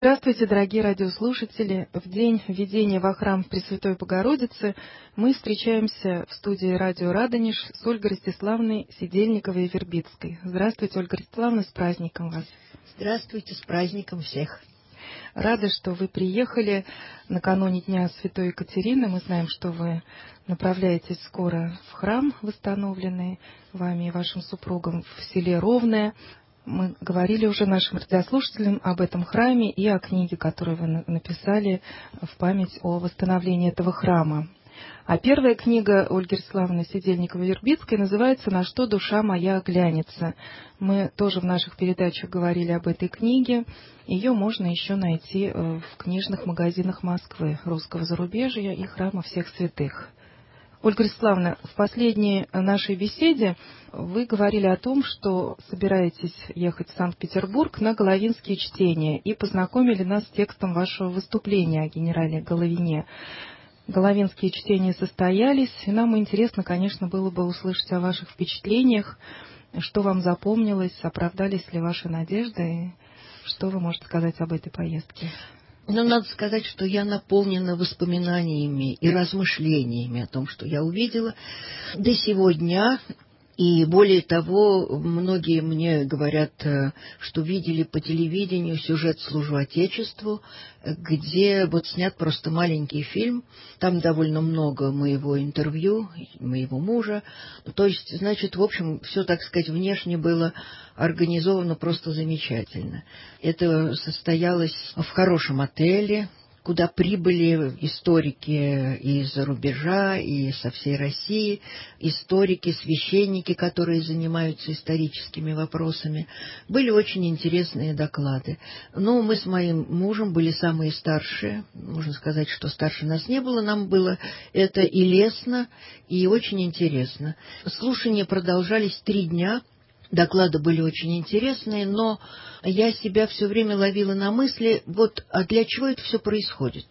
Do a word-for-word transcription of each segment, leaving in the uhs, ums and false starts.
Здравствуйте, дорогие радиослушатели! В день введения во храм Пресвятой Богородицы мы встречаемся в студии радио «Радонеж» с Ольгой Ростиславной Сидельниковой-Вербицкой. Здравствуйте, Ольга Ростиславовна, с праздником вас! Здравствуйте, с праздником всех! Рада, что вы приехали накануне Дня Святой Екатерины. Мы знаем, что вы направляетесь скоро в храм, восстановленный вами и вашим супругом в селе Ровное. Мы говорили уже нашим радиослушателям об этом храме и о книге, которую вы написали в память о восстановлении этого храма. А первая книга Ольги Ростиславовны Сидельниковой-Вербицкой называется «На что душа моя оглянется». Мы тоже в наших передачах говорили об этой книге. Ее можно еще найти в книжных магазинах Москвы, русского зарубежья и храма всех святых. Ольга Ростиславовна, в последней нашей беседе вы говорили о том, что собираетесь ехать в Санкт-Петербург на головинские чтения и познакомили нас с текстом вашего выступления о генерале Головине. Головинские чтения состоялись, и нам интересно, конечно, было бы услышать о ваших впечатлениях, что вам запомнилось, оправдались ли ваши надежды, что вы можете сказать об этой поездке. Но надо сказать, что я наполнена воспоминаниями и размышлениями о том, что я увидела до сего дня. И более того, многие мне говорят, что видели по телевидению сюжет «Служу Отечеству», где вот снят просто маленький фильм. Там довольно много моего интервью, моего мужа. То есть, значит, в общем, все, так сказать, внешне было организовано просто замечательно. Это состоялось в хорошем отеле, куда прибыли историки из-за рубежа и со всей России, историки, священники, которые занимаются историческими вопросами. Были очень интересные доклады. Но мы с моим мужем были самые старшие. Можно сказать, что старше нас не было. Нам было это и лестно, и очень интересно. Слушания продолжались три дня. Доклады были очень интересные, но я себя все время ловила на мысли, вот, а для чего это все происходит?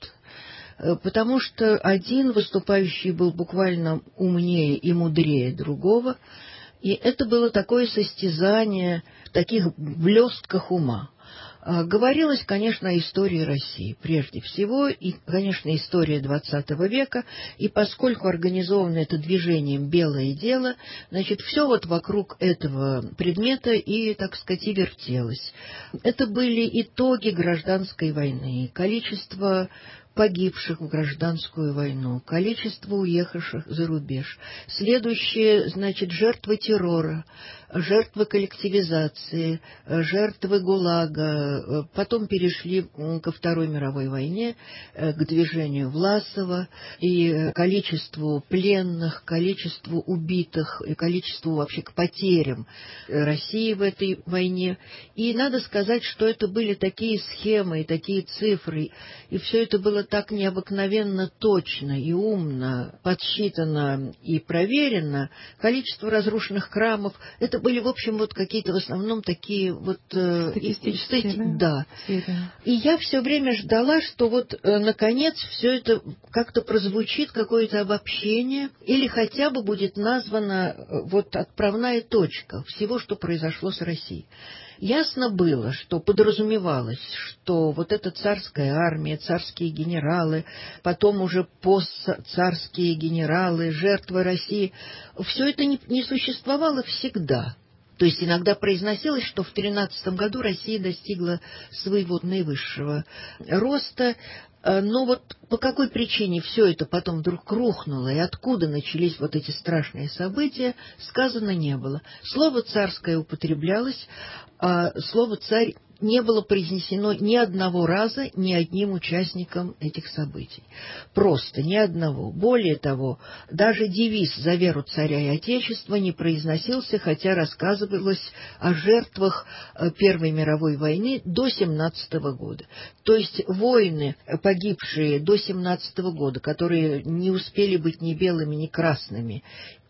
Потому что один выступающий был буквально умнее и мудрее другого, и это было такое состязание в таких блестках ума. Говорилось, конечно, о истории России прежде всего, и, конечно, история двадцатого века, и поскольку организовано это движением «Белое дело», значит, все вот вокруг этого предмета и, так сказать, и вертелось. Это были итоги гражданской войны, количество погибших в гражданскую войну, количество уехавших за рубеж. Следующее, значит, жертвы террора, жертвы коллективизации, жертвы ГУЛАГа. Потом перешли ко Второй мировой войне, к движению Власова, и количеству пленных, количеству убитых, и количеству вообще к потерям России в этой войне. И надо сказать, что это были такие схемы и такие цифры, и все это было так необыкновенно точно и умно подсчитано и проверено. Количество разрушенных храмов — это были, в общем, вот какие-то в основном такие вот... Статистические, стати... да? Да. И я все время ждала, что вот, наконец, все это как-то прозвучит, какое-то обобщение, или хотя бы будет названа вот отправная точка всего, что произошло с Россией. Ясно было, что подразумевалось, что вот эта царская армия, царские генералы, потом уже постцарские генералы, жертвы России, все это не, не существовало всегда. То есть иногда произносилось, что в тринадцатом году Россия достигла своего наивысшего роста, но вот по какой причине все это потом вдруг рухнуло, и откуда начались вот эти страшные события, сказано не было. Слово «царское» употреблялось, а слово «царь» не было произнесено ни одного раза ни одним участником этих событий. Просто ни одного. Более того, даже девиз «За веру царя и отечества» не произносился, хотя рассказывалось о жертвах Первой мировой войны до семнадцатого года. То есть воины, погибшие до семнадцатого года, которые не успели быть ни белыми, ни красными,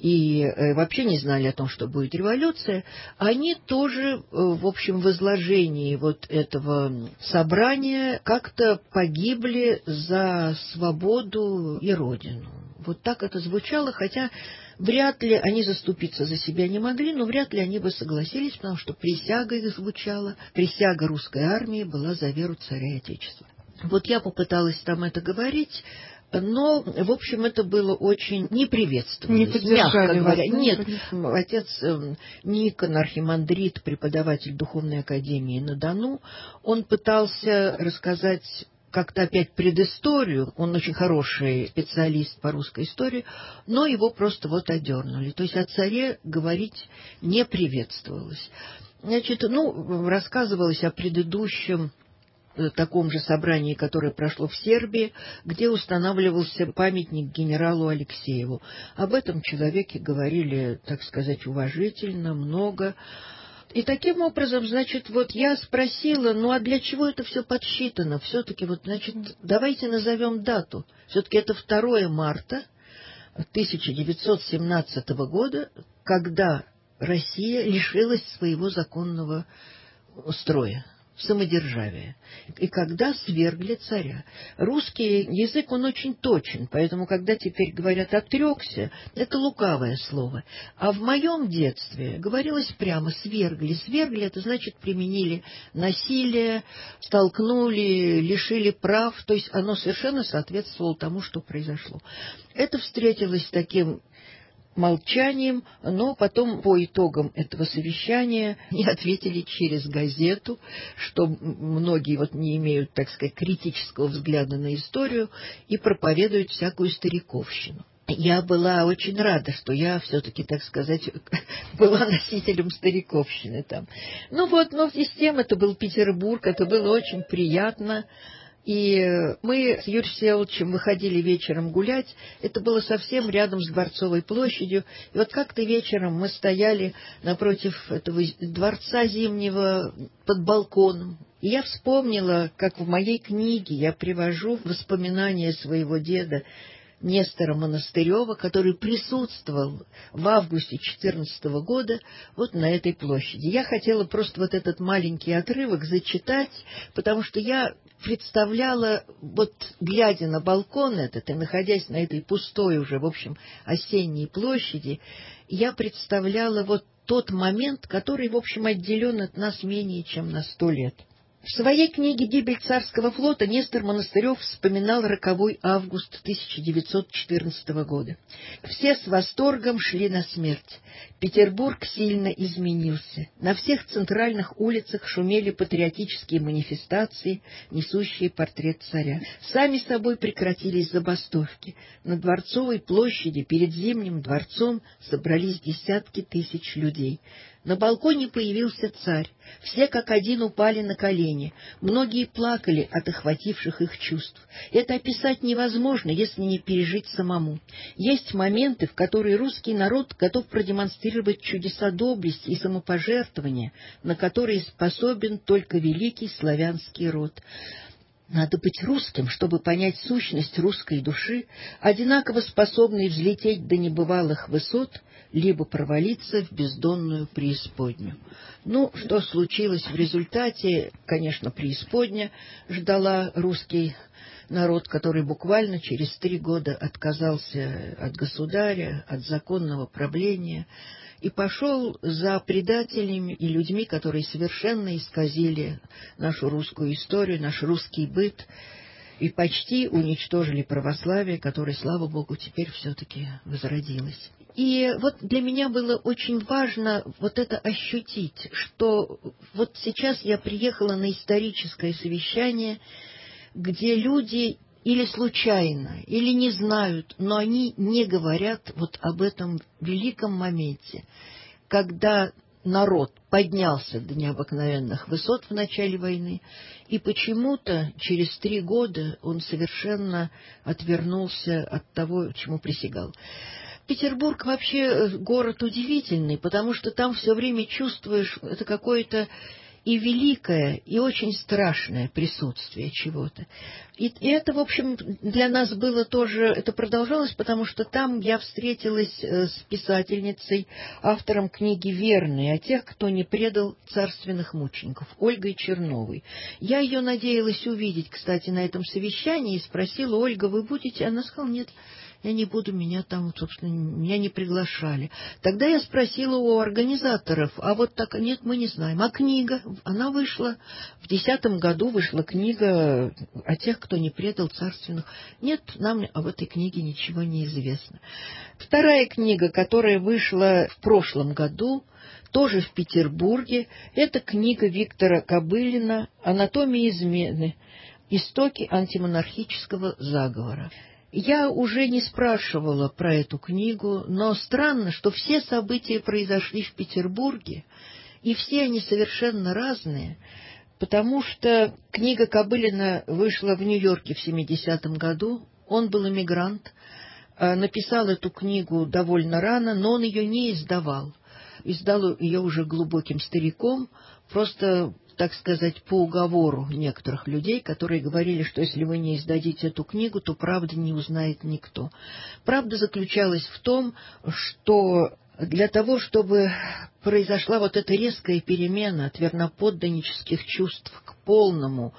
и вообще не знали о том, что будет революция, они тоже, в общем, в изложении вот этого собрания как-то погибли за свободу и Родину. Вот так это звучало, хотя вряд ли они заступиться за себя не могли, но вряд ли они бы согласились, потому что присяга их звучала, присяга русской армии была за веру царя и отечества. Вот я попыталась там это говорить, но, в общем, это было очень неприветственно, не поддержали мягко говоря. вас, да, Нет, отец э, Никон, архимандрит, преподаватель Духовной академии на Дону, он пытался рассказать как-то опять предысторию, он очень хороший специалист по русской истории, но его просто вот одернули. То есть о царе говорить не приветствовалось. Значит, ну, рассказывалось о предыдущем таком же собрании, которое прошло в Сербии, где устанавливался памятник генералу Алексееву. Об этом человеке говорили, так сказать, уважительно, много. И таким образом, значит, вот я спросила, ну а для чего это все подсчитано? Все-таки вот, значит, давайте назовем дату. Все-таки это второе марта тысяча девятьсот семнадцатого года, когда Россия лишилась своего законного строя, самодержавия, и когда свергли царя. Русский язык, он очень точен, поэтому, когда теперь говорят «отрекся», это лукавое слово. А в моем детстве говорилось прямо «свергли». Свергли — это значит применили насилие, столкнули, лишили прав, то есть оно совершенно соответствовало тому, что произошло. Это встретилось с таким молчанием, но потом по итогам этого совещания мне ответили через газету, что многие вот не имеют, так сказать, критического взгляда на историю и проповедуют всякую стариковщину. Я была очень рада, что я все-таки, так сказать, была носителем стариковщины там. Ну вот, но система, это был Петербург, это было очень приятно. И мы с Юрием Всеволодовичем выходили вечером гулять. Это было совсем рядом с Дворцовой площадью. И вот как-то вечером мы стояли напротив этого дворца Зимнего под балконом. И я вспомнила, как в моей книге я привожу воспоминания своего деда Нестора Монастырева, который присутствовал в августе четырнадцатого года вот на этой площади. Я хотела просто вот этот маленький отрывок зачитать, потому что я представляла, вот глядя на балкон этот и находясь на этой пустой уже, в общем, осенней площади, я представляла вот тот момент, который, в общем, отделен от нас менее чем на сто лет. В своей книге «Гибель царского флота» Нестор Монастырев вспоминал роковой август тысяча девятьсот четырнадцатого года. Все с восторгом шли на смерть. Петербург сильно изменился. На всех центральных улицах шумели патриотические манифестации, несущие портрет царя. Сами собой прекратились забастовки. На Дворцовой площади перед Зимним дворцом собрались десятки тысяч людей. На балконе появился царь. Все как один упали на колени. Многие плакали от охвативших их чувств. Это описать невозможно, если не пережить самому. Есть моменты, в которые русский народ готов продемонстрировать чудеса доблести и самопожертвования, на которые способен только великий славянский род. Надо быть русским, чтобы понять сущность русской души, одинаково способной взлететь до небывалых высот, либо провалиться в бездонную преисподнюю. Ну, что случилось в результате? Конечно, преисподня ждала русский народ, который буквально через три года отказался от государя, от законного правления, и пошел за предателями и людьми, которые совершенно исказили нашу русскую историю, наш русский быт, и почти уничтожили православие, которое, слава Богу, теперь все-таки возродилось. И вот для меня было очень важно вот это ощутить, что вот сейчас я приехала на историческое совещание, где люди или случайно, или не знают, но они не говорят вот об этом великом моменте, когда народ поднялся до необыкновенных высот в начале войны, и почему-то через три года он совершенно отвернулся от того, чему присягал. Петербург вообще город удивительный, потому что там все время чувствуешь это какое-то и великое, и очень страшное присутствие чего-то. И, и это, в общем, для нас было тоже, это продолжалось, потому что там я встретилась с писательницей, автором книги «Верные», о тех, кто не предал царственных мучеников, Ольгой Черновой. Я ее надеялась увидеть, кстати, на этом совещании, и спросила: «Ольга, вы будете?» Она сказала: «Нет, я не буду, меня там, собственно, меня не приглашали. Тогда я спросила у организаторов, а вот так, нет, мы не знаем. А книга? Она вышла, в десятом году вышла книга о тех, кто не предал царственных. Нет, нам об этой книге ничего не известно. Вторая книга, которая вышла в прошлом году, тоже в Петербурге, это книга Виктора Кобылина «Анатомия измены. Истоки антимонархического заговора». Я уже не спрашивала про эту книгу, но странно, что все события произошли в Петербурге, и все они совершенно разные, потому что книга Кобылина вышла в Нью-Йорке в семидесятом году, он был эмигрант, написал эту книгу довольно рано, но он ее не издавал. Издал ее уже глубоким стариком, просто, так сказать, по уговору некоторых людей, которые говорили, что если вы не издадите эту книгу, то правды не узнает никто. Правда заключалась в том, что для того, чтобы произошла вот эта резкая перемена от верноподданнических чувств к полному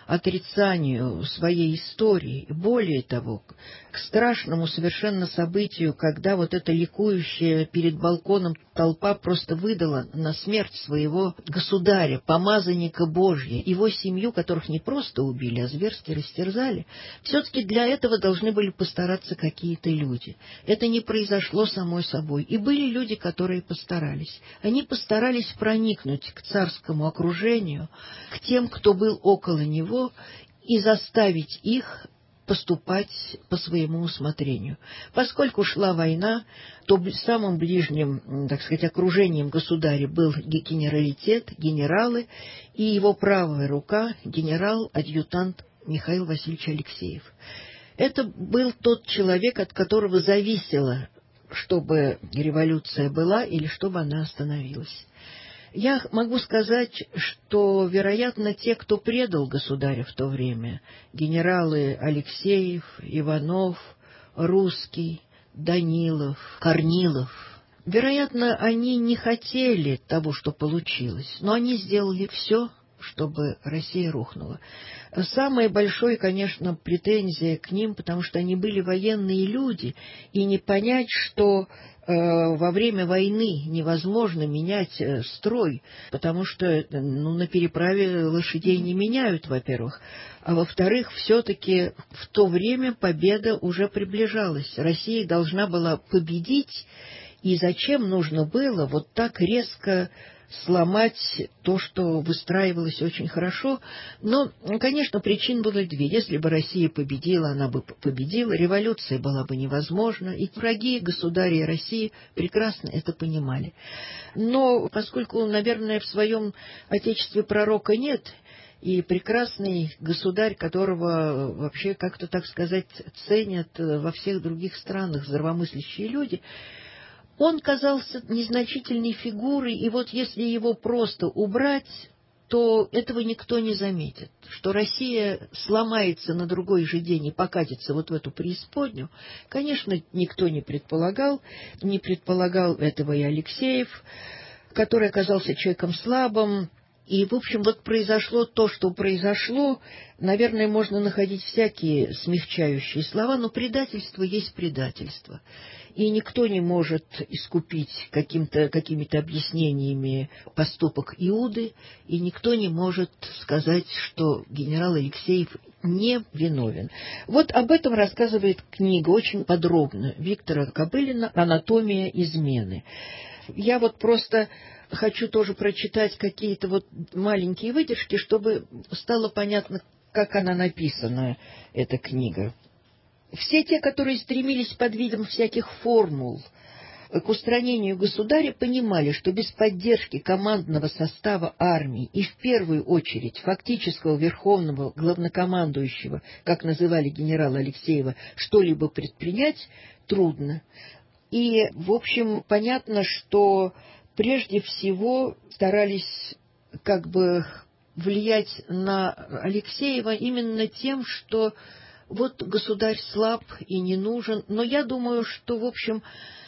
отрицанию своей истории, более того, к страшному совершенно событию, когда вот эта ликующая перед балконом толпа просто выдала на смерть своего государя, помазанника Божья, его семью, которых не просто убили, а зверски растерзали, все-таки для этого должны были постараться какие-то люди. Это не произошло само собой. И были люди, которые постарались. Они постарались проникнуть к царскому окружению, к тем, кто был около него, и заставить их поступать по своему усмотрению. Поскольку шла война, то самым ближним, так сказать, окружением государя был генералитет, генералы, и его правая рука — генерал-адъютант Михаил Васильевич Алексеев. Это был тот человек, от которого зависело, чтобы революция была или чтобы она остановилась. Я могу сказать, что, вероятно, те, кто предал государя в то время, генералы Алексеев, Иванов, Русский, Данилов, Корнилов, вероятно, они не хотели того, что получилось, но они сделали все, чтобы Россия рухнула. Самая большая, конечно, претензия к ним, потому что они были военные люди, и не понять, что э, во время войны невозможно менять э, строй, потому что ну, на переправе лошадей не меняют, во-первых, а во-вторых, все-таки в то время победа уже приближалась. Россия должна была победить, и зачем нужно было вот так резко сломать то, что выстраивалось очень хорошо. Но, конечно, причин было две. Если бы Россия победила, она бы победила, революция была бы невозможна, и враги государя России прекрасно это понимали. Но поскольку, наверное, в своем отечестве пророка нет, и прекрасный государь, которого вообще как-то, так сказать, ценят во всех других странах здравомыслящие люди, он казался незначительной фигурой, и вот если его просто убрать, то этого никто не заметит. Что Россия сломается на другой же день и покатится вот в эту преисподнюю, конечно, никто не предполагал. Не предполагал этого и Алексеев, который оказался человеком слабым. И, в общем, вот произошло то, что произошло. Наверное, можно находить всякие смягчающие слова, но предательство есть предательство. И никто не может искупить каким-то, какими-то объяснениями поступок Иуды, и никто не может сказать, что генерал Алексеев не виновен. Вот об этом рассказывает книга очень подробно Виктора Кобылина «Анатомия измены». Я вот просто хочу тоже прочитать какие-то вот маленькие выдержки, чтобы стало понятно, как она написана, эта книга. Все те, которые стремились под видом всяких формул к устранению государя, понимали, что без поддержки командного состава армии и в первую очередь фактического верховного главнокомандующего, как называли генерала Алексеева, что-либо предпринять трудно. И, в общем, понятно, что прежде всего старались как бы влиять на Алексеева именно тем, что вот государь слаб и не нужен. Но я думаю, что, в общем,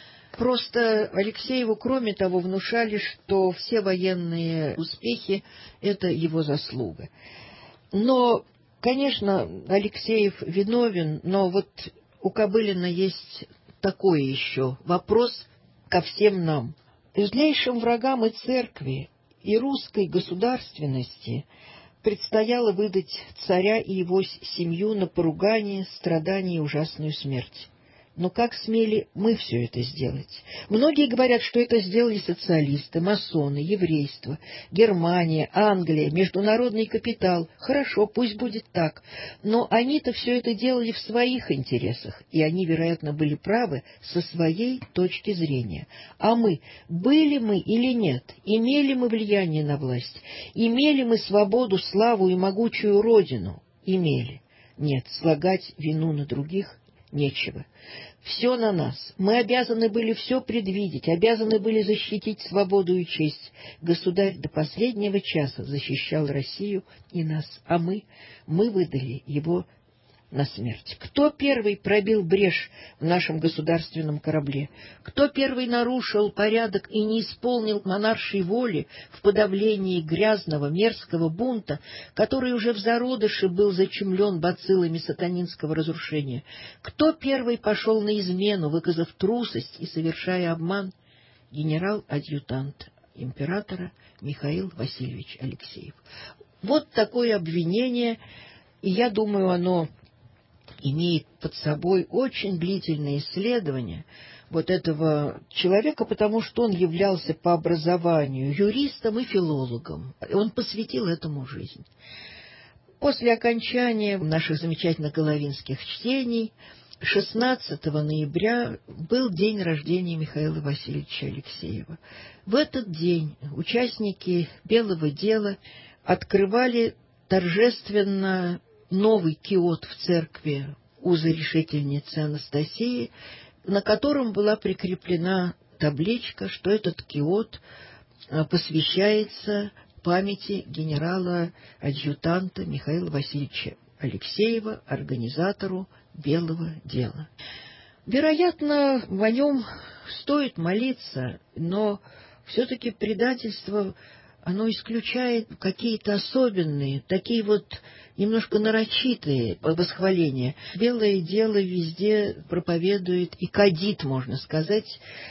просто Алексееву, кроме того, внушали, что все военные успехи — это его заслуга. Но, конечно, Алексеев виновен, но вот у Кобылина есть такой еще вопрос ко всем нам. Злейшим врагам и церкви, и русской государственности предстояло выдать царя и его семью на поругание, страдания и ужасную смерть. Но как смели мы все это сделать? Многие говорят, что это сделали социалисты, масоны, еврейство, Германия, Англия, международный капитал. Хорошо, пусть будет так. Но они-то все это делали в своих интересах, и они, вероятно, были правы со своей точки зрения. А мы, были мы или нет, имели мы влияние на власть, имели мы свободу, славу и могучую родину? Имели. Нет, слагать вину на других нечего. Все на нас. Мы обязаны были все предвидеть, обязаны были защитить свободу и честь. Государь до последнего часа защищал Россию и нас, а мы, мы выдали его на смерть. Кто первый пробил брешь в нашем государственном корабле? Кто первый нарушил порядок и не исполнил монаршей воли в подавлении грязного, мерзкого бунта, который уже в зародыше был зачумлен бациллами сатанинского разрушения? Кто первый пошел на измену, выказав трусость и совершая обман? Генерал-адъютант императора Михаил Васильевич Алексеев. Вот такое обвинение, и я думаю, оно имеет под собой очень длительное исследование вот этого человека, потому что он являлся по образованию юристом и филологом. Он посвятил этому жизнь. После окончания наших замечательных головинских чтений шестнадцатого ноября был день рождения Михаила Васильевича Алексеева. В этот день участники «Белого дела» открывали торжественно новый киот в церкви узорешительницы Анастасии, на котором была прикреплена табличка, что этот киот посвящается памяти генерала-адъютанта Михаила Васильевича Алексеева, организатору «Белого дела». Вероятно, о нем стоит молиться, но все-таки предательство, оно исключает какие-то особенные, такие вот немножко нарочитые восхваления. «Белое дело» везде проповедует и кадит, можно сказать,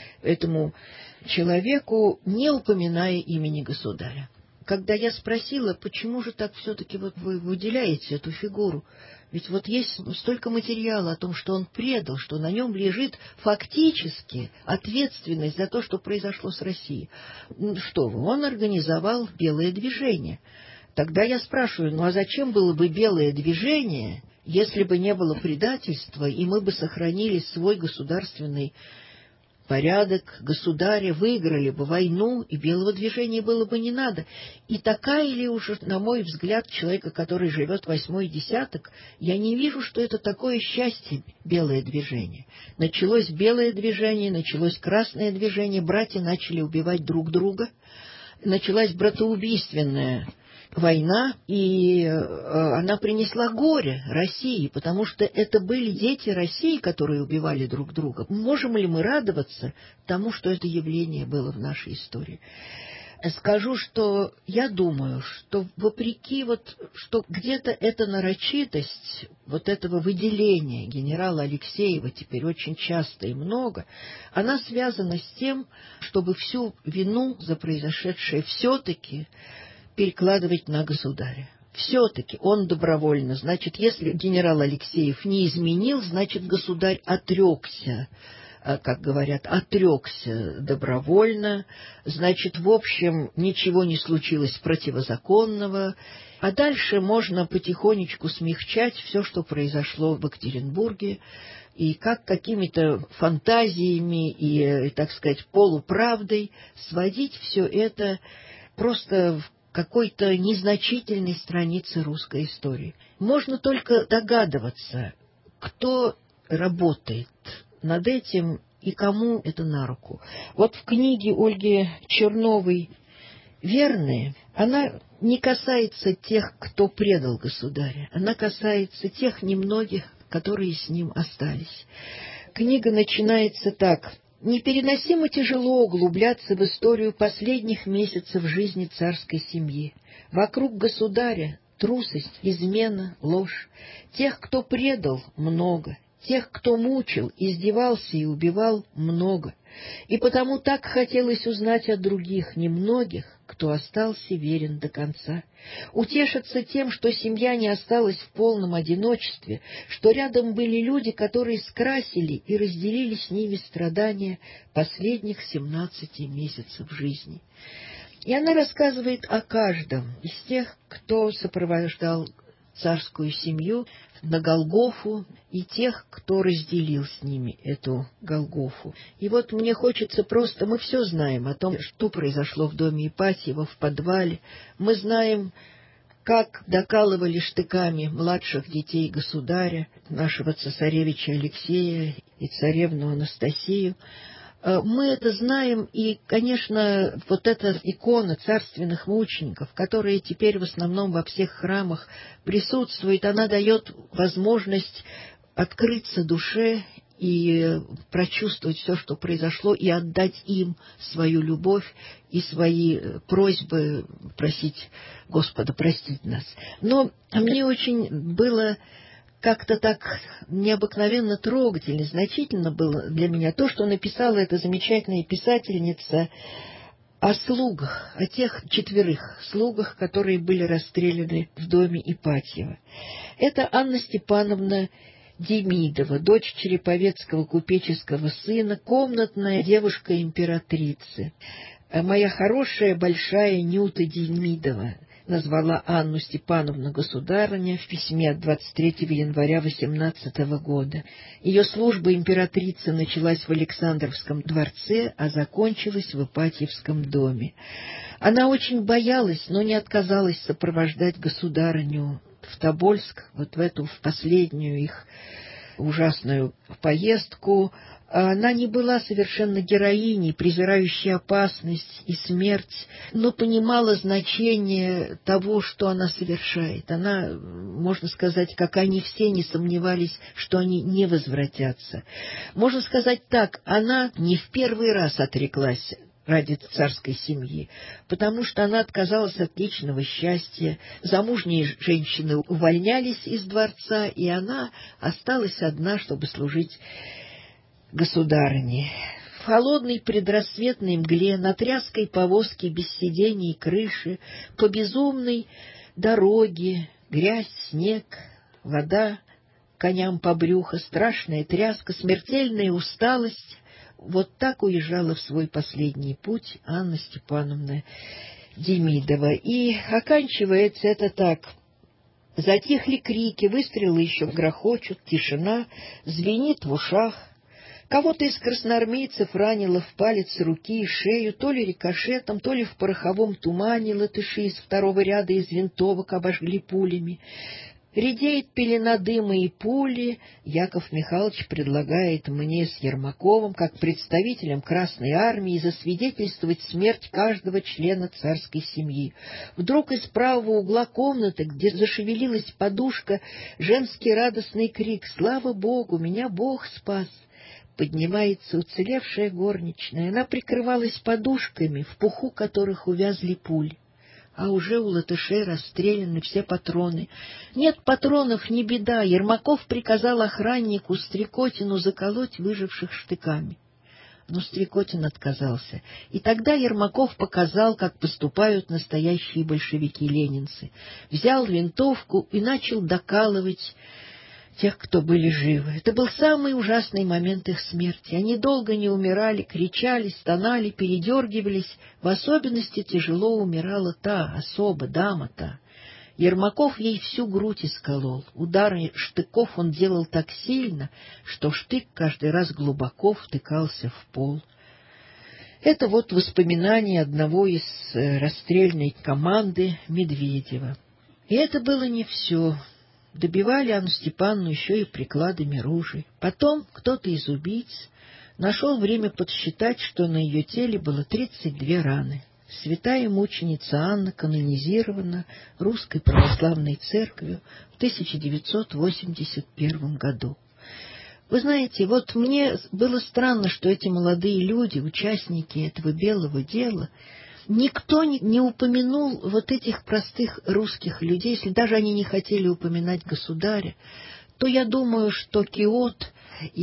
этому человеку, не упоминая имени государя. Когда я спросила, почему же так все-таки вот вы выделяете эту фигуру, ведь вот есть столько материала о том, что он предал, что на нем лежит фактически ответственность за то, что произошло с Россией. Что вы, он организовал белое движение. Тогда я спрашиваю, ну а зачем было бы белое движение, если бы не было предательства, и мы бы сохранили свой государственный порядок, государя, выиграли бы войну, и белого движения было бы не надо. И такая ли уже, на мой взгляд, человека, который живет восьмой десяток, я не вижу, что это такое счастье, белое движение. Началось белое движение, началось красное движение, братья начали убивать друг друга, началась братоубийственная война, и э, она принесла горе России, потому что это были дети России, которые убивали друг друга. Можем ли мы радоваться тому, что это явление было в нашей истории? Скажу, что я думаю, что вопреки вот, что где-то эта нарочитость вот этого выделения генерала Алексеева теперь очень часто и много, она связана с тем, чтобы всю вину за произошедшее все-таки перекладывать на государя. Все-таки он добровольно. Значит, если генерал Алексеев не изменил, значит, государь отрекся, как говорят, отрекся добровольно. Значит, в общем, ничего не случилось противозаконного. А дальше можно потихонечку смягчать все, что произошло в Екатеринбурге, и как какими-то фантазиями и, так сказать, полуправдой сводить все это просто в какой-то незначительной странице русской истории. Можно только догадываться, кто работает над этим и кому это на руку. Вот в книге Ольги Черновой «Верные» она не касается тех, кто предал государя, она касается тех немногих, которые с ним остались. Книга начинается так: «Непереносимо тяжело углубляться в историю последних месяцев жизни царской семьи. Вокруг государя трусость, измена, ложь. Тех, кто предал, много. Тех, кто мучил, издевался и убивал, много. И потому так хотелось узнать от других, немногих, кто остался верен до конца. Утешиться тем, что семья не осталась в полном одиночестве, что рядом были люди, которые скрасили и разделили с ними страдания последних семнадцати месяцев жизни. И она рассказывает о каждом из тех, кто сопровождал царскую семью на Голгофу, и тех, кто разделил с ними эту Голгофу. И вот мне хочется просто... Мы все знаем о том, что произошло в доме Ипатьева, в подвале. Мы знаем, как докалывали штыками младших детей государя, нашего цесаревича Алексея и царевну Анастасию. Мы это знаем, и, конечно, вот эта икона царственных мучеников, которая теперь в основном во всех храмах присутствует, она дает возможность открыться душе и прочувствовать все, что произошло, и отдать им свою любовь и свои просьбы, просить Господа простить нас. Но мне очень было... Как-то так необыкновенно трогательно, значительно было для меня то, что написала эта замечательная писательница о слугах, о тех четверых слугах, которые были расстреляны в доме Ипатьева. Это Анна Степановна Демидова, дочь череповецкого купеческого сына, комнатная девушка императрицы. Моя хорошая большая Нюта Демидова назвала Анну Степановну государыня в письме от двадцать третьего января восемнадцатого года. Ее служба императрицы началась в Александровском дворце, а закончилась в Ипатьевском доме. Она очень боялась, но не отказалась сопровождать государыню в Тобольск, вот в эту в последнюю их ужасную поездку. Она не была совершенно героиней, презирающей опасность и смерть, но понимала значение того, что она совершает. Она, можно сказать, как они все, не сомневались, что они не возвратятся. Можно сказать так, она не в первый раз отреклась ради царской семьи, потому что она отказалась от личного счастья. Замужние женщины увольнялись из дворца, и она осталась одна, чтобы служить государыне. В холодной предрассветной мгле, на тряской повозке без сидений и крыши, по безумной дороге, грязь, снег, вода, коням по брюхо, страшная тряска, смертельная усталость. Вот так уезжала в свой последний путь Анна Степановна Демидова. И оканчивается это так. Затихли крики, выстрелы еще грохочут, тишина звенит в ушах. Кого-то из красноармейцев ранило в палец руки и шею, то ли рикошетом, то ли в пороховом тумане латыши из второго ряда из винтовок обожгли пулями. Редеет пелена дыма и пули. Яков Михайлович предлагает мне с Ермаковым, как представителям Красной Армии, засвидетельствовать смерть каждого члена царской семьи. Вдруг из правого угла комнаты, где зашевелилась подушка, женский радостный крик: «Слава Богу, меня Бог спас!» Поднимается уцелевшая горничная. Она прикрывалась подушками, в пуху которых увязли пули. А уже у латышей расстреляны все патроны. Нет патронов, не беда. Ермаков приказал охраннику Стрекотину заколоть выживших штыками. Но Стрекотин отказался. И тогда Ермаков показал, как поступают настоящие большевики-ленинцы. Взял винтовку и начал докалывать тех, кто были живы. Это был самый ужасный момент их смерти. Они долго не умирали, кричали, стонали, передергивались. В особенности тяжело умирала та особа, дама та. Ермаков ей всю грудь исколол. Удары штыков он делал так сильно, что штык каждый раз глубоко втыкался в пол. Это вот воспоминания одного из расстрельной команды Медведева. И это было не все. Добивали Анну Степановну еще и прикладами ружей. Потом кто-то из убийц нашел время подсчитать, что на ее теле было тридцать две раны. Святая мученица Анна канонизирована Русской Православной Церковью в тысяча девятьсот восемьдесят первом году. Вы знаете, вот мне было странно, что эти молодые люди, участники этого белого дела, никто не, не упомянул вот этих простых русских людей, если даже они не хотели упоминать государя, то я думаю, что киот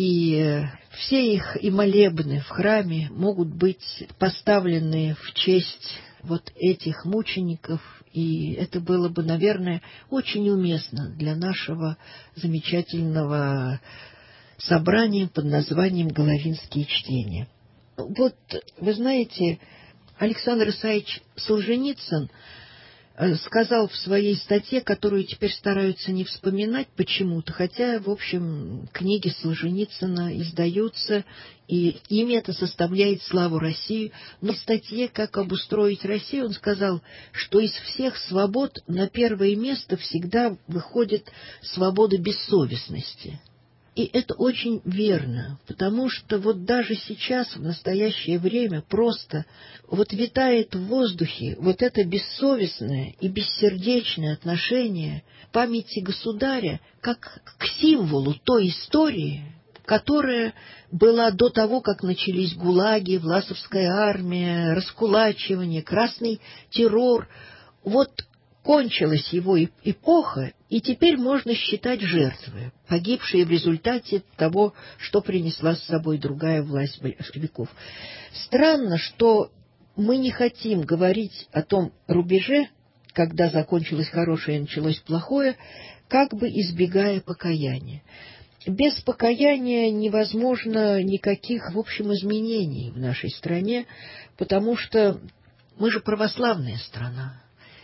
и все их и молебны в храме могут быть поставлены в честь вот этих мучеников, и это было бы, наверное, очень уместно для нашего замечательного собрания под названием «Головинские чтения». Вот, вы знаете, Александр Исаевич Солженицын сказал в своей статье, которую теперь стараются не вспоминать почему-то, хотя, в общем, книги Солженицына издаются, и ими это составляет славу России. Но в статье «Как обустроить Россию» он сказал, что из всех свобод на первое место всегда выходит свобода бессовестности. И это очень верно, потому что вот даже сейчас, в настоящее время, просто вот витает в воздухе вот это бессовестное и бессердечное отношение памяти государя как к символу той истории, которая была до того, как начались ГУЛАГи, Власовская армия, раскулачивание, красный террор. Вот кончилась его эпоха, и теперь можно считать жертвы, погибшие в результате того, что принесла с собой другая власть большевиков. Странно, что мы не хотим говорить о том рубеже, когда закончилось хорошее и началось плохое, как бы избегая покаяния. Без покаяния невозможно никаких, в общем, изменений в нашей стране, потому что мы же православная страна.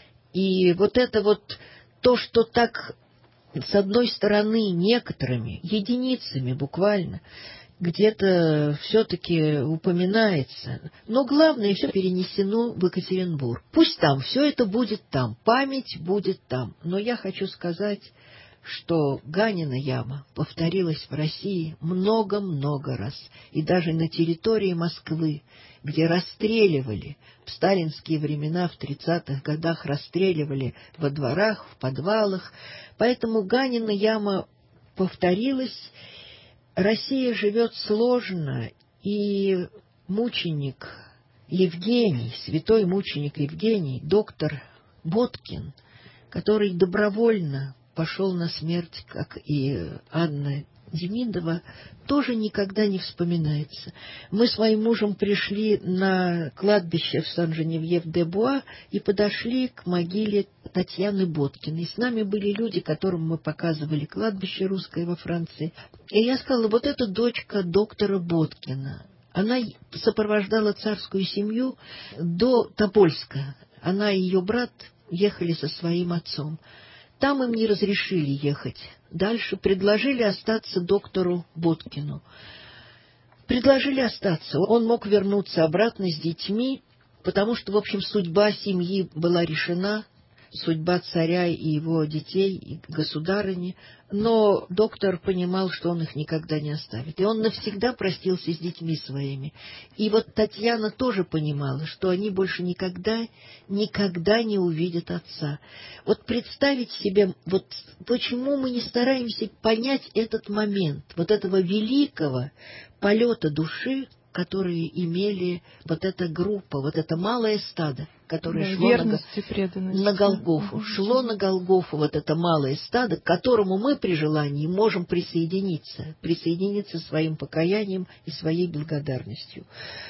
И вот это вот то, что так, с одной стороны, некоторыми, единицами буквально, где-то все-таки упоминается, но главное, все перенесено в Екатеринбург. Пусть там, все это будет там, память будет там. Но я хочу сказать, что Ганина яма повторилась в России много-много раз, и даже на территории Москвы, где расстреливали, в сталинские времена, в тридцатых годах расстреливали во дворах, в подвалах, поэтому Ганина яма повторилась. Россия живет сложно, и мученик Евгений, святой мученик Евгений, доктор Боткин, который добровольно пошел на смерть, как и Анна Демидова, тоже никогда не вспоминается. Мы с моим мужем пришли на кладбище в Сан-Женевьев-де-Буа и подошли к могиле Татьяны Боткиной. С нами были люди, которым мы показывали кладбище русское во Франции. И я сказала, вот это дочка доктора Боткина. Она сопровождала царскую семью до Тобольска. Она и ее брат ехали со своим отцом. Там им не разрешили ехать дальше, предложили остаться доктору Боткину. Предложили остаться. Он мог вернуться обратно с детьми, потому что, в общем, судьба семьи была решена, судьба царя и его детей, и государыни. Но доктор понимал, что он их никогда не оставит. И он навсегда простился с детьми своими. И вот Татьяна тоже понимала, что они больше никогда, никогда не увидят отца. Вот представить себе, вот почему мы не стараемся понять этот момент, вот этого великого полета души, которые имели вот эта группа, вот это малое стадо, которое да, шло на, на Голгофу. Угу. Шло на Голгофу вот это малое стадо, к которому мы при желании можем присоединиться, присоединиться своим покаянием и своей благодарностью.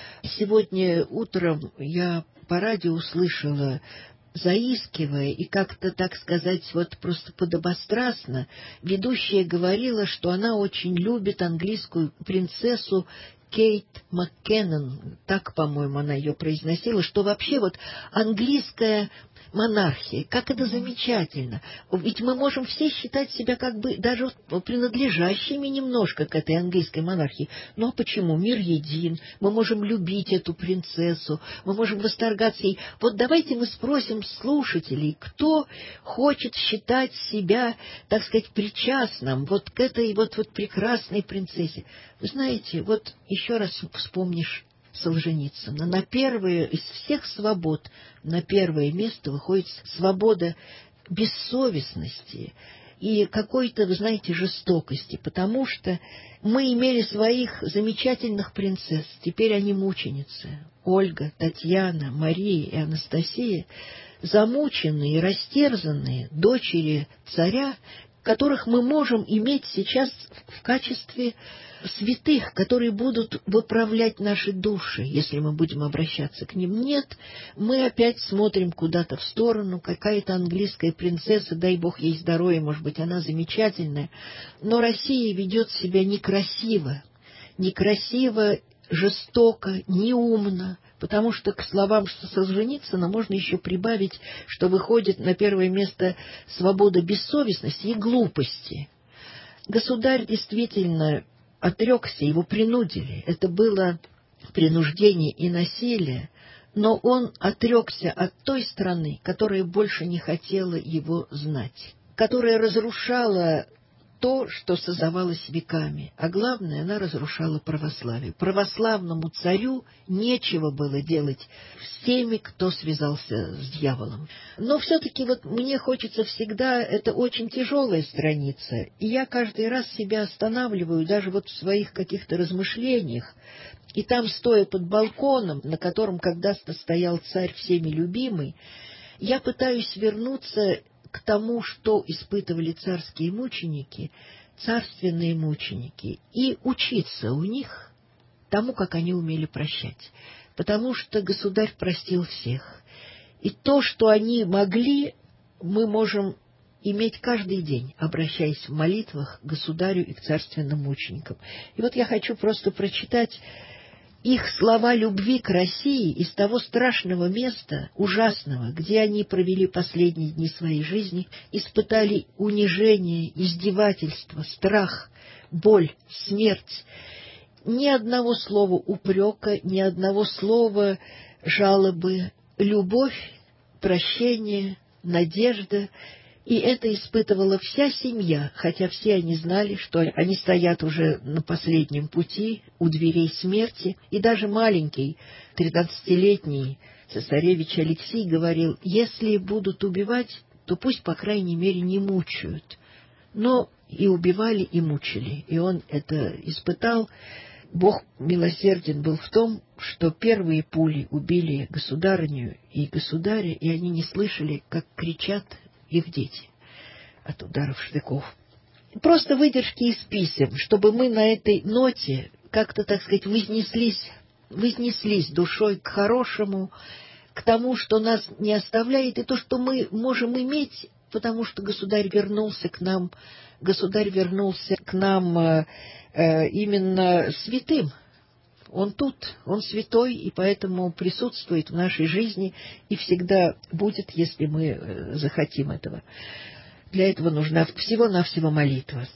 Сегодня утром я по радио услышала, заискивая и как-то, так сказать, вот просто подобострастно, ведущая говорила, что она очень любит английскую принцессу Кейт Маккеннон, так, по-моему, она ее произносила, что вообще вот английская монархия, как это замечательно. Ведь мы можем все считать себя как бы даже принадлежащими немножко к этой английской монархии. Ну а почему? Мир един, мы можем любить эту принцессу, мы можем восторгаться ей. Вот давайте мы спросим слушателей, кто хочет считать себя, так сказать, причастным вот к этой вот, вот прекрасной принцессе. Вы знаете, вот еще раз вспомнишь Солженицына. На первое из всех свобод на первое место выходит свобода бессовестности и какой-то, вы знаете, жестокости, потому что мы имели своих замечательных принцесс, теперь они мученицы. Ольга, Татьяна, Мария и Анастасия, замученные и растерзанные дочери царя, которых мы можем иметь сейчас в качестве святых, которые будут выправлять наши души, если мы будем обращаться к ним. Нет, мы опять смотрим куда-то в сторону, какая-то английская принцесса, дай бог ей здоровья, может быть, она замечательная, но Россия ведет себя некрасиво, некрасиво, жестоко, неумно, потому что к словам Солженицына можно еще прибавить, что выходит на первое место свобода бессовестности и глупости. Государь действительно отрекся, его принудили. Это было принуждение и насилие, но он отрекся от той страны, которая больше не хотела его знать, которая разрушала то, что создавалось веками, а главное, она разрушала православие. Православному царю нечего было делать с теми, кто связался с дьяволом. Но все-таки вот мне хочется всегда, это очень тяжелая страница, и я каждый раз себя останавливаю, даже вот в своих каких-то размышлениях, и там, стоя под балконом, на котором когда-то стоял царь всеми любимый, я пытаюсь вернуться к тому, что испытывали царские мученики, царственные мученики, и учиться у них тому, как они умели прощать. Потому что государь простил всех. И то, что они могли, мы можем иметь каждый день, обращаясь в молитвах к государю и к царственным мученикам. И вот я хочу просто прочитать их слова любви к России из того страшного места, ужасного, где они провели последние дни своей жизни, испытали унижение, издевательство, страх, боль, смерть. Ни одного слова упрека, ни одного слова жалобы, любовь, прощение, надежда. И это испытывала вся семья, хотя все они знали, что они стоят уже на последнем пути, у дверей смерти. И даже маленький, тринадцатилетний цесаревич Алексей говорил, если будут убивать, то пусть, по крайней мере, не мучают. Но и убивали, и мучили, и он это испытал. Бог милосерден был в том, что первые пули убили государыню и государя, и они не слышали, как кричат их дети от ударов штыков. Просто выдержки из писем, чтобы мы на этой ноте как-то, так сказать, вознеслись, вознеслись душой к хорошему, к тому, что нас не оставляет, и то, что мы можем иметь, потому что государь вернулся к нам, государь вернулся к нам э, э, именно святым. Он тут, он святой, и поэтому присутствует в нашей жизни и всегда будет, если мы захотим этого. Для этого нужна всего-навсего молитва.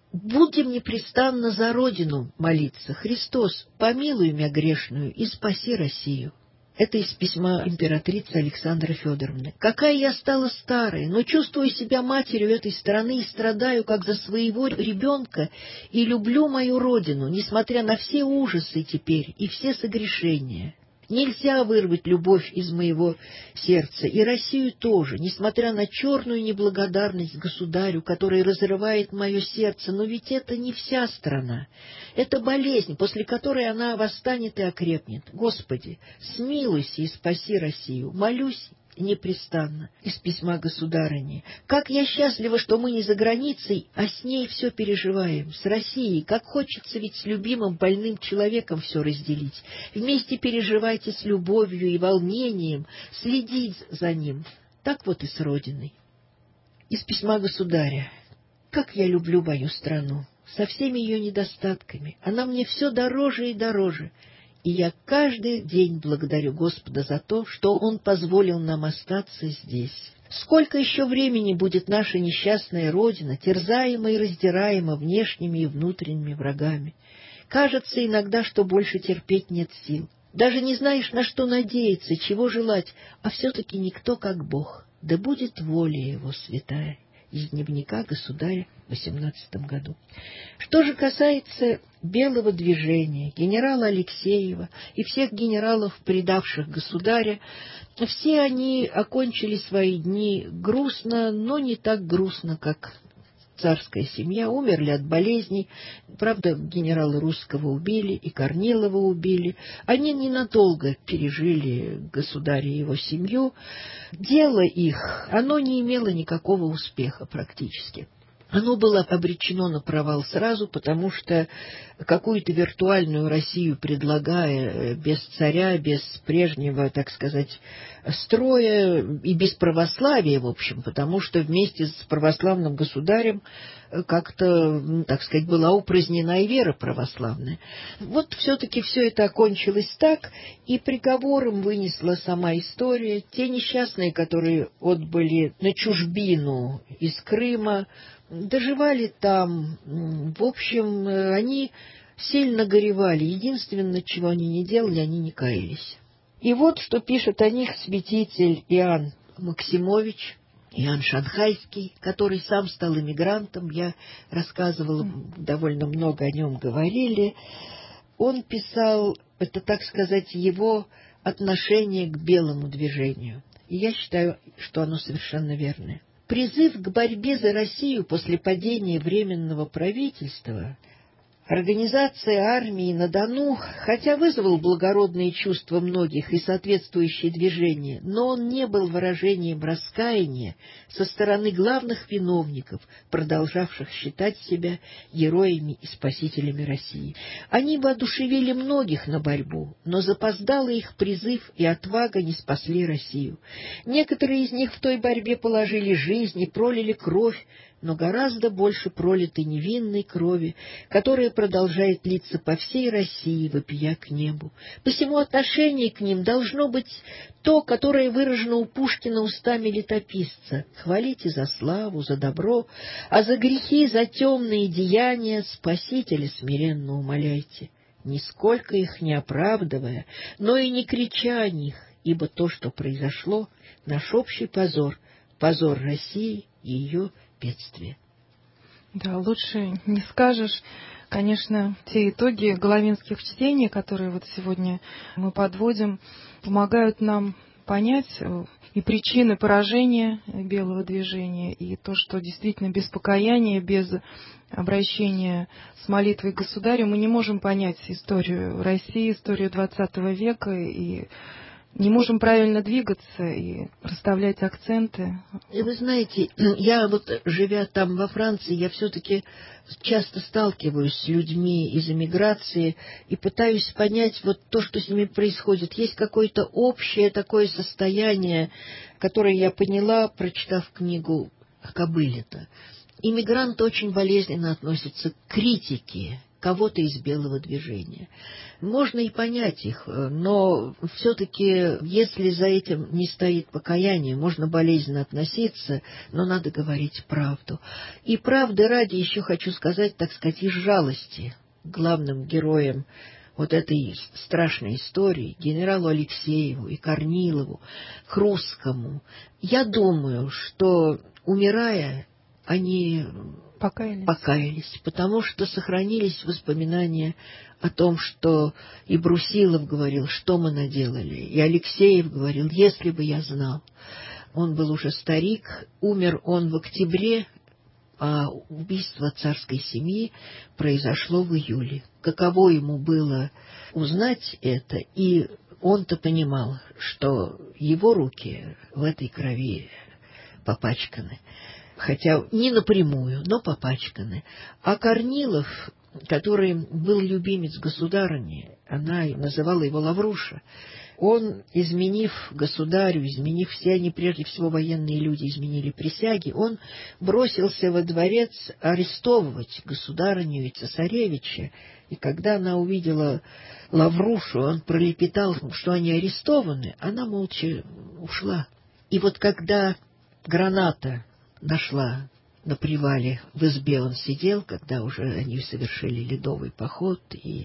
Будем непрестанно за Родину молиться. Христос, помилуй меня грешную и спаси Россию. Это из письма императрицы Александры Федоровны. «Какая я стала старой, но чувствую себя матерью этой страны и страдаю, как за своего ребенка, и люблю мою родину, несмотря на все ужасы теперь и все согрешения. Нельзя вырвать любовь из моего сердца, и Россию тоже, несмотря на черную неблагодарность государю, который разрывает мое сердце, но ведь это не вся страна. Это болезнь, после которой она восстанет и окрепнет. Господи, смилуйся и спаси Россию. Молюсь непрестанно». Из письма государыни. «Как я счастлива, что мы не за границей, а с ней все переживаем, с Россией. Как хочется ведь с любимым больным человеком все разделить. Вместе переживайте с любовью и волнением, следить за ним. Так вот и с Родиной». Из письма государя. «Как я люблю мою страну, со всеми ее недостатками. Она мне все дороже и дороже. И я каждый день благодарю Господа за то, что Он позволил нам остаться здесь. Сколько еще времени будет наша несчастная Родина, терзаема и раздираема внешними и внутренними врагами? Кажется иногда, что больше терпеть нет сил. Даже не знаешь, на что надеяться, чего желать, а все-таки никто как Бог. Да будет воля Его святая». Из дневника государя в восемнадцатом году. Что же касается Белого движения, генерала Алексеева и всех генералов, предавших государя, все они окончили свои дни грустно, но не так грустно, как царская семья, умерли от болезней. Правда, генерала Русского убили и Корнилова убили. Они ненадолго пережили государя и его семью. Дело их, оно не имело никакого успеха практически. Оно было обречено на провал сразу, потому что какую-то виртуальную Россию предлагая, без царя, без прежнего, так сказать, строя и без православия, в общем, потому что вместе с православным государем как-то, так сказать, была упразднена и вера православная. Вот все-таки все это окончилось так, и приговором вынесла сама история. Те несчастные, которые отбыли на чужбину из Крыма, доживали там. В общем, они сильно горевали. Единственное, чего они не делали, они не каялись. И вот что пишет о них святитель Иоанн Максимович, Иоанн Шанхайский, который сам стал эмигрантом. Я рассказывала, довольно много о нем говорили. Он писал, это, так сказать, его отношение к белому движению. И я считаю, что оно совершенно верное. Призыв к борьбе за Россию после падения Временного правительства, организация армии на Дону, хотя вызвал благородные чувства многих и соответствующие движения, но он не был выражением раскаяния со стороны главных виновников, продолжавших считать себя героями и спасителями России. Они воодушевили многих на борьбу, но запоздалый их призыв и отвага не спасли Россию. Некоторые из них в той борьбе положили жизнь и пролили кровь, но гораздо больше пролитой невинной крови, которая продолжает литься по всей России, вопия к небу. Посему отношение к ним должно быть то, которое выражено у Пушкина устами летописца: «Хвалите за славу, за добро, а за грехи, за темные деяния Спасителя смиренно умоляйте, нисколько их не оправдывая, но и не крича о них, ибо то, что произошло, наш общий позор, позор России и ее бедствие». Да, лучше не скажешь. Конечно, те итоги головинских чтений, которые вот сегодня мы подводим, помогают нам понять и причины поражения белого движения, и то, что действительно без покаяния, без обращения с молитвой к государю мы не можем понять историю России, историю двадцатого века, и не можем правильно двигаться и расставлять акценты. И вы знаете, я вот, живя там во Франции, я все-таки часто сталкиваюсь с людьми из эмиграции и пытаюсь понять вот то, что с ними происходит. Есть какое-то общее такое состояние, которое я поняла, прочитав книгу Кобылина. Иммигранты очень болезненно относятся к критике кого-то из белого движения. Можно и понять их, но все-таки, если за этим не стоит покаяние, можно болезненно относиться, но надо говорить правду. И правды ради еще хочу сказать, так сказать, из жалости главным героям вот этой страшной истории, генералу Алексееву и Корнилову, Хрусскому. Я думаю, что, умирая, они Покаялись. покаялись, потому что сохранились воспоминания о том, что и Брусилов говорил, что мы наделали, и Алексеев говорил, если бы я знал. Он был уже старик, умер он в октябре, а убийство царской семьи произошло в июле. Каково ему было узнать это, и он-то понимал, что его руки в этой крови попачканы. Хотя не напрямую, но попачканы. А Корнилов, который был любимец государыни, она называла его Лавруша, он, изменив государю, изменив, все они, прежде всего военные люди, изменили присяги, он бросился во дворец арестовывать государыню и цесаревича. И когда она увидела Лаврушу, он пролепетал, что они арестованы, она молча ушла. И вот когда граната нашла на привале, в избе он сидел, когда уже они совершили ледовый поход, и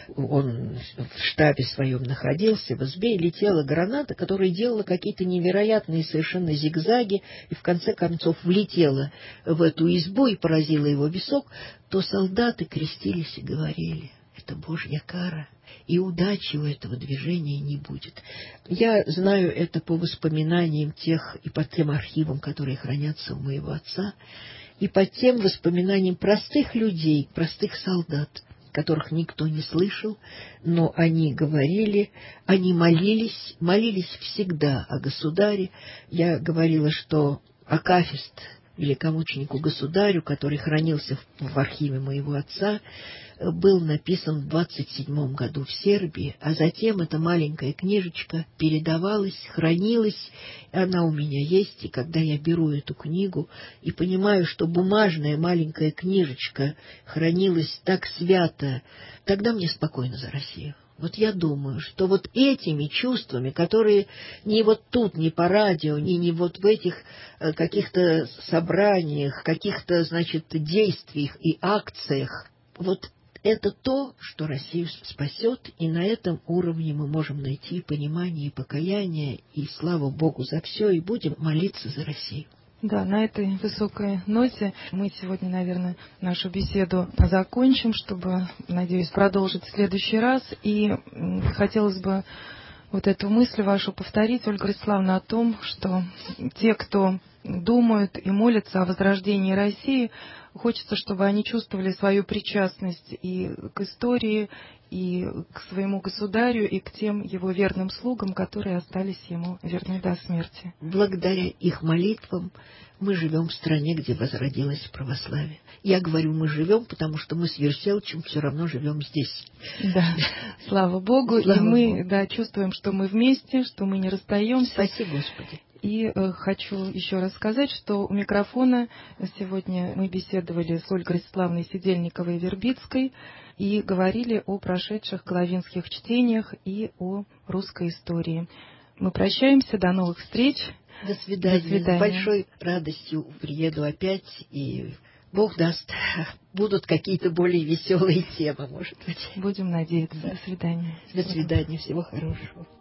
он в штабе своем находился, в избе, и летела граната, которая делала какие-то невероятные совершенно зигзаги, и в конце концов влетела в эту избу и поразила его висок, то солдаты крестились и говорили: это Божья кара, и удачи у этого движения не будет. Я знаю это по воспоминаниям тех и по тем архивам, которые хранятся у моего отца, и по тем воспоминаниям простых людей, простых солдат, которых никто не слышал, но они говорили, они молились, молились всегда о государе. Я говорила, что акафист великомученику-государю, который хранился в архиве моего отца, был написан в двадцать седьмом году в Сербии, а затем эта маленькая книжечка передавалась, хранилась, и она у меня есть, и когда я беру эту книгу и понимаю, что бумажная маленькая книжечка хранилась так свято, тогда мне спокойно за Россию. Вот я думаю, что вот этими чувствами, которые не вот тут, не по радио, не, не вот в этих э, каких-то собраниях, каких-то, значит, действиях и акциях, вот это то, что Россию спасет, и на этом уровне мы можем найти понимание и покаяние, и слава Богу за все, и будем молиться за Россию. Да, на этой высокой ноте мы сегодня, наверное, нашу беседу закончим, чтобы, надеюсь, продолжить в следующий раз. И хотелось бы вот эту мысль вашу повторить, Ольга Ростиславовна, о том, что те, кто думают и молятся о возрождении России, хочется, чтобы они чувствовали свою причастность и к истории, и к своему государю, и к тем его верным слугам, которые остались ему верны до смерти. Благодаря их молитвам мы живем в стране, где возродилось православие. Я говорю, мы живем, потому что мы с Верселчем все равно живем здесь. Да, слава Богу. Слава и мы Богу. Да, чувствуем, что мы вместе, что мы не расстаемся. Спасибо, Господи. И э, хочу еще раз сказать, что у микрофона сегодня мы беседовали с Ольгой Ростиславной Сидельниковой-Вербицкой и говорили о прошедших головинских чтениях и о русской истории. Мы прощаемся, до новых встреч. До свидания. До свидания. С большой радостью приеду опять, и Бог даст, будут какие-то более веселые темы, может быть. Будем надеяться. До свидания. До свидания. Всего хорошего.